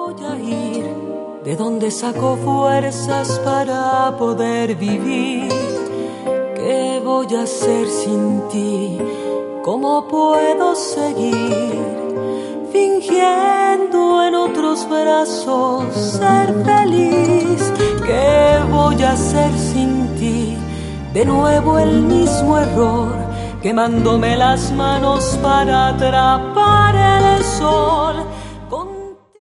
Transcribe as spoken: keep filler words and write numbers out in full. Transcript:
voy a ir? ¿De dónde saco fuerzas para poder vivir? ¿Qué voy a hacer sin ti? ¿Cómo puedo seguir fingiendo en otros brazos ser feliz? ¿Qué voy a hacer sin ti? De nuevo el mismo error, quemándome las manos para atrapar el sol.